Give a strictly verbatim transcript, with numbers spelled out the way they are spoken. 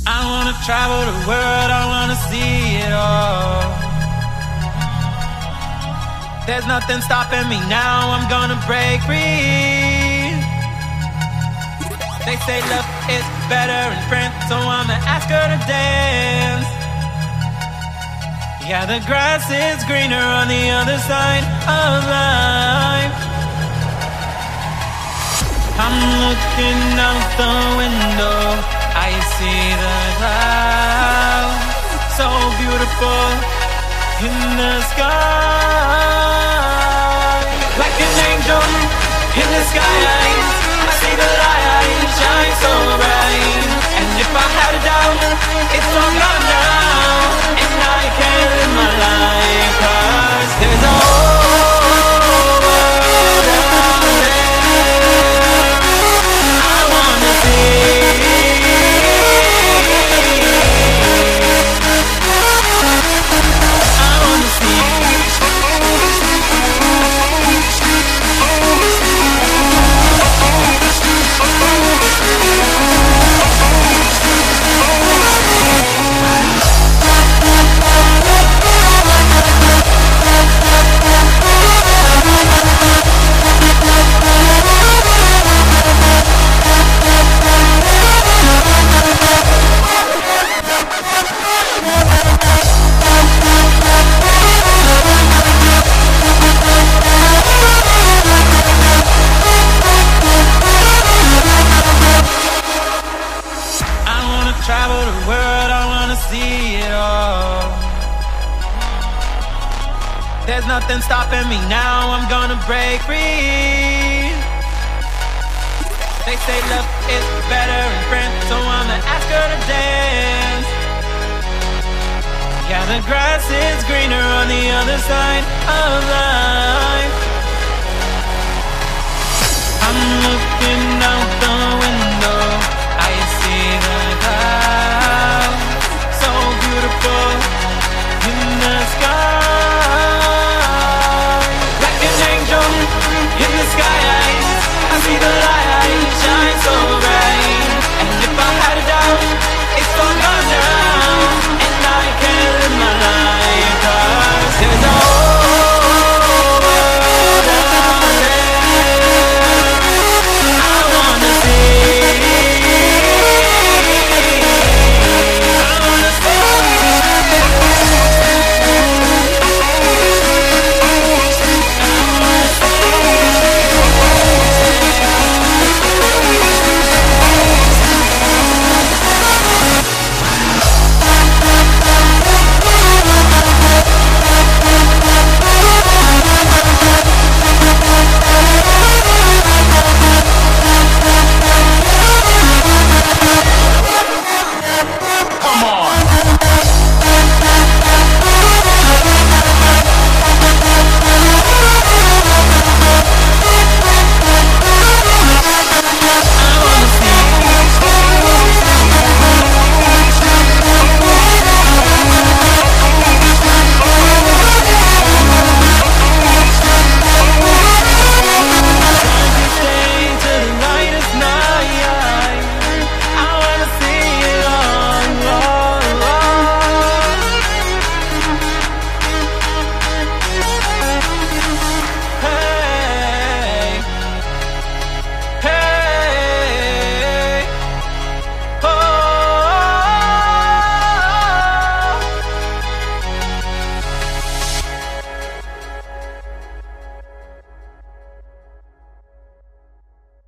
I wanna travel the world, I wanna see it all. There's nothing stopping me now, I'm gonna break free. They say love is better in print, so I'ma ask her to dance. Yeah, the grass is greener on the other side of life. I'm looking out the window, I see the clouds, so beautiful in the sky. Like an angel in the skies, I see the light shine so bright. And if I had a doubt, it's all gone now, and I can live my life. 'Cause there's a whole world out there I wanna see. I wanna see. Travel the world, I wanna see it all. There's nothing stopping me now, I'm gonna break free. They say love is better in print, so I'ma ask her to dance. Yeah, the grass is greener on the other side of life.